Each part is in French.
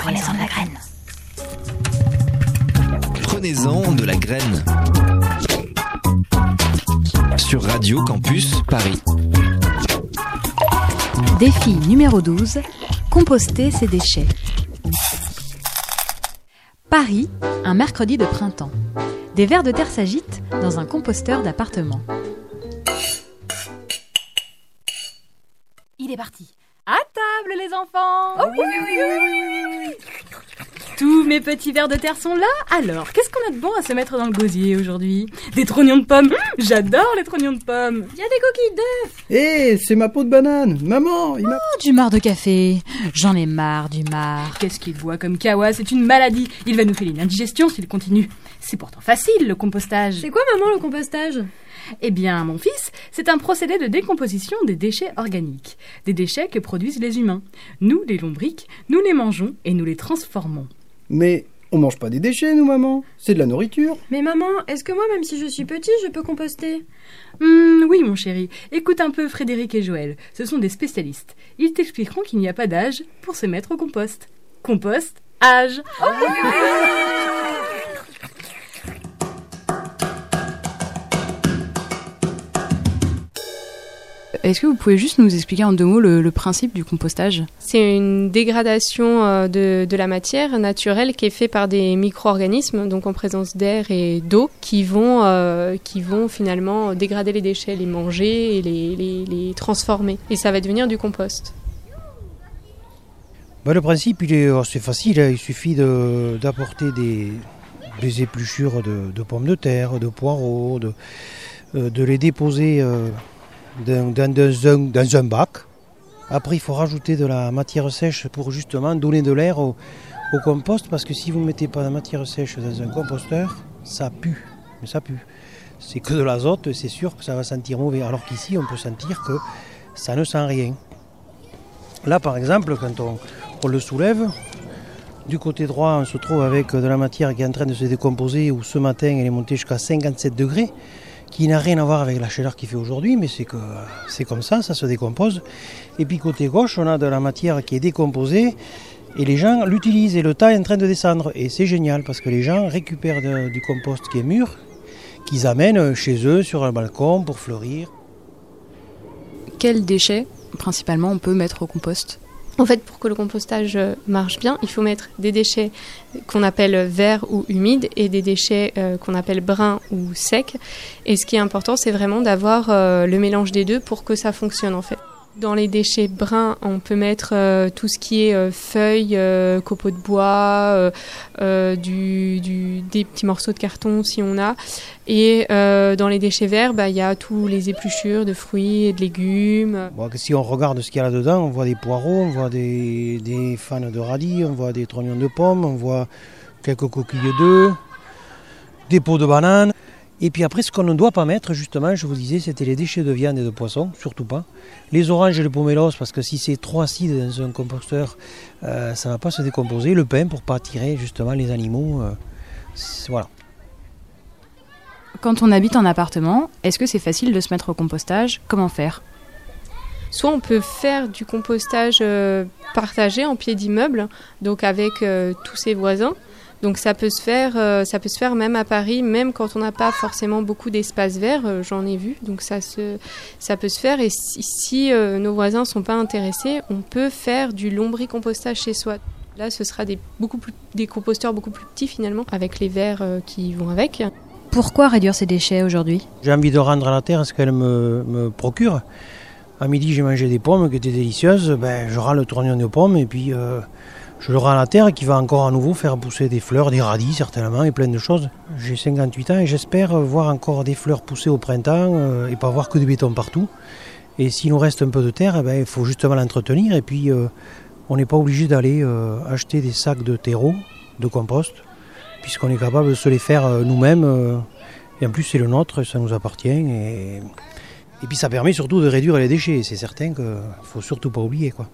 Prenez-en de la graine. Prenez-en de la graine. Sur Radio Campus Paris. Défi numéro 12. Composter ses déchets. Paris, un mercredi de printemps. Des vers de terre s'agitent dans un composteur d'appartement. Il est parti. À table les enfants. Oh oui. Tous mes petits vers de terre sont là. Alors, qu'est-ce qu'on a de bon à se mettre dans le gosier aujourd'hui? Des trognons de pommes. J'adore les trognons de pommes. Il y a des coquilles d'œufs. Hé, c'est ma peau de banane. Maman, il m'a... Oh, du marc de café. J'en ai marre du marc. Qu'est-ce qu'il boit comme kawa? C'est une maladie. Il va nous faire une indigestion s'il continue. C'est pourtant facile, le compostage. C'est quoi, maman, le compostage? Eh bien, mon fils, c'est un procédé de décomposition des déchets organiques. Des déchets que produisent les humains. Nous, les lombrics, nous les mangeons et nous les transformons. Mais on mange pas des déchets, nous, maman. C'est de la nourriture. Mais maman, est-ce que moi, même si je suis petit, je peux composter? Oui, mon chéri. Écoute un peu Frédéric et Joël. Ce sont des spécialistes. Ils t'expliqueront qu'il n'y a pas d'âge pour se mettre au compost. Compost, âge. Oh Est-ce que vous pouvez juste nous expliquer en 2 mots le principe du compostage? C'est une dégradation de la matière naturelle qui est faite par des micro-organismes, donc en présence d'air et d'eau, qui vont finalement dégrader les déchets, les manger et les transformer. Et ça va devenir du compost. Le principe, c'est facile. Il suffit d'apporter des épluchures de pommes de terre, de poireaux, de les déposer... dans un bac. Après, il faut rajouter de la matière sèche pour justement donner de l'air au compost, parce que si vous ne mettez pas de matière sèche dans un composteur, ça pue. Mais ça pue. C'est que de l'azote, c'est sûr que ça va sentir mauvais. Alors qu'ici, on peut sentir que ça ne sent rien. Là, par exemple, quand on le soulève, du côté droit, on se trouve avec de la matière qui est en train de se décomposer, où ce matin, elle est montée jusqu'à 57 degrés. Qui n'a rien à voir avec la chaleur qu'il fait aujourd'hui, mais c'est comme ça se décompose. Et puis côté gauche, on a de la matière qui est décomposée et les gens l'utilisent et le tas est en train de descendre. Et c'est génial parce que les gens récupèrent du compost qui est mûr, qu'ils amènent chez eux sur un balcon pour fleurir. Quels déchets, principalement, on peut mettre au compost ? En fait, pour que le compostage marche bien, il faut mettre des déchets qu'on appelle verts ou humides et des déchets qu'on appelle bruns ou secs. Et ce qui est important, c'est vraiment d'avoir le mélange des deux pour que ça fonctionne en fait. Dans les déchets bruns, on peut mettre tout ce qui est feuilles, copeaux de bois, des petits morceaux de carton si on a. Et dans les déchets verts, il y a tous les épluchures de fruits et de légumes. Bon, si on regarde ce qu'il y a là-dedans, on voit des poireaux, on voit des fans de radis, on voit des trognons de pommes, on voit quelques coquilles d'œufs, des peaux de banane. Et puis après, ce qu'on ne doit pas mettre, justement, je vous disais, c'était les déchets de viande et de poisson, surtout pas. Les oranges et les pomelos, parce que si c'est trop acide dans un composteur, ça ne va pas se décomposer. Le pain, pour ne pas attirer justement les animaux. Voilà. Quand on habite en appartement, est-ce que c'est facile de se mettre au compostage ? Comment faire ? Soit on peut faire du compostage partagé en pied d'immeuble, donc avec tous ses voisins. Donc ça peut se faire même à Paris, même quand on n'a pas forcément beaucoup d'espace vert, j'en ai vu, donc ça peut se faire. Et si nos voisins ne sont pas intéressés, on peut faire du lombricompostage chez soi. Là, ce sera des composteurs beaucoup plus petits finalement, avec les verres qui vont avec. Pourquoi réduire ces déchets aujourd'hui ? J'ai envie de rendre à la terre ce qu'elle me procure. À midi, j'ai mangé des pommes qui étaient délicieuses, je râle le trognon de pommes et puis... je le rends à la terre qui va encore à nouveau faire pousser des fleurs, des radis certainement et plein de choses. J'ai 58 ans et j'espère voir encore des fleurs pousser au printemps et pas voir que du béton partout. Et s'il nous reste un peu de terre, il faut justement l'entretenir et puis on n'est pas obligé d'aller acheter des sacs de terreau, de compost, puisqu'on est capable de se les faire nous-mêmes. Et en plus c'est le nôtre, ça nous appartient. Et puis ça permet surtout de réduire les déchets, c'est certain qu'il ne faut surtout pas oublier, quoi.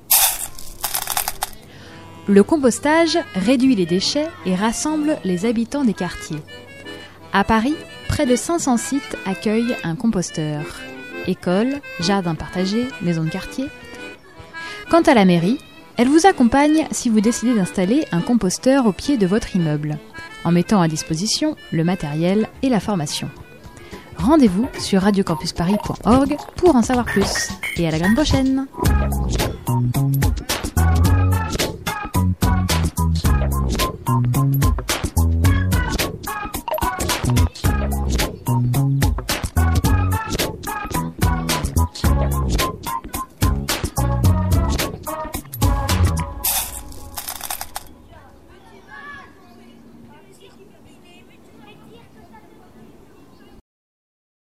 Le compostage réduit les déchets et rassemble les habitants des quartiers. À Paris, près de 500 sites accueillent un composteur. Écoles, jardins partagés, maisons de quartier. Quant à la mairie, Elle vous accompagne si vous décidez d'installer un composteur au pied de votre immeuble, en mettant à disposition le matériel et la formation. Rendez-vous sur radiocampusparis.org pour en savoir plus. Et à la grande prochaine!